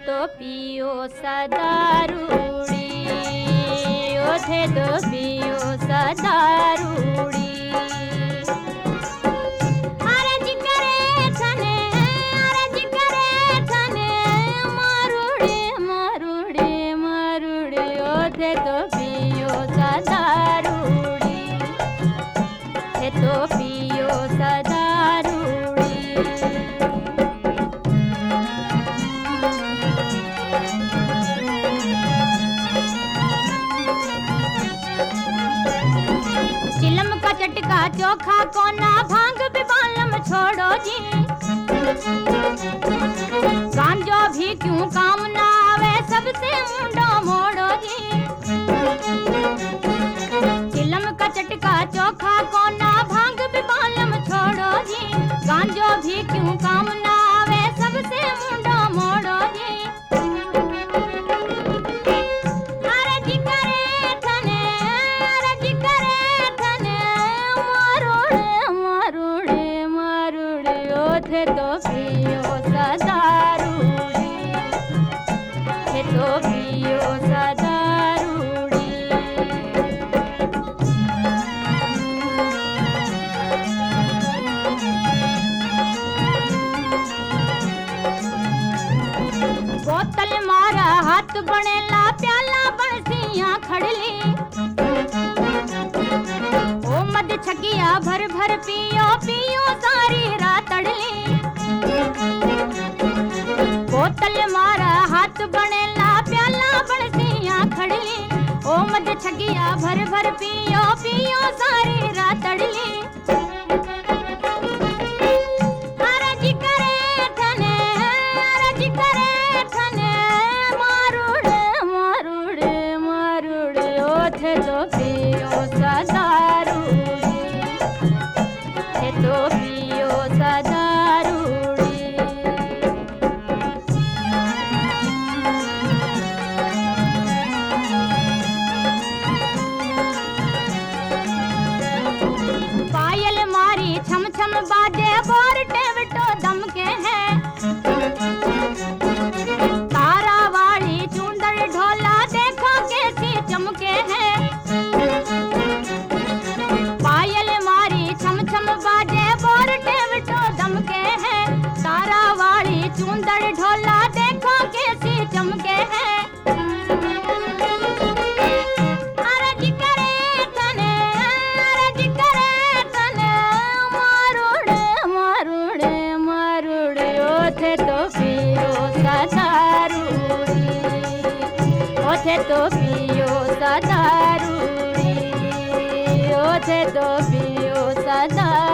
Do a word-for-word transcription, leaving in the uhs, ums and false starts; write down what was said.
तो पियो सदारूड़ी, ओथे तो पियो सदारूड़ी। अरज करे थने, अरज करे थने, मारूड़े मारूड़े मारूड़े, ओथे तो पियो सदारूड़ी, हे तो पियो सदारूड़ी। चिलम का चटका चोखा कोना भांग बिबालम छोड़ो जी, गांजो भी क्यों काम ना आवे सबसे मुंडो मोड़ो जी। चिलम का चटका चोखा कोना भांग बिबालम छोड़ो जी, गांजो भी क्यों काम ना आवे सबसे मुंडो मोड़ो जी। अरज करे थने, अरज करे थने, मारूड़े मारूड़े मारूड़े, ओथे तो पियो सदारूड़ी, हे तो पियो सदारूड़ी। बोतल मारा हाथ बनेला प्याला बरसियां खड़ली, ओ मद छकिया भर भर पियो पियो सारी रात अड़ली। बोतल मारा हाथ बनेला प्याला बरसियां खड़ली, ओ मद छकिया भर भर पियो पियो सारी रात अड़ली। अरज करे थने, अरज करे थने, मारूड़े मारूड़े मारूड़े, ओथे तो पियो सदारूड़ी, हे तो पियो सदारूड़ी। पायल मारी छम छम बाजे बोर टेवटो दम के है, तारा वाली चूंदड़ ढोला देखो कैसी चमके है। पायल मारी छम छम बाजे बोर टेवटो दम के है, तारा वाली चूंदड़ ढोला देखो कैसी चमके है। अरज करे थने, अरज करे थने, मारूड़े मारूड़े मारूड़े, ओथे तो पियो सदारूड़ी, ओथे तो पियो सदारूड़ी, ओथे तो पियो सदा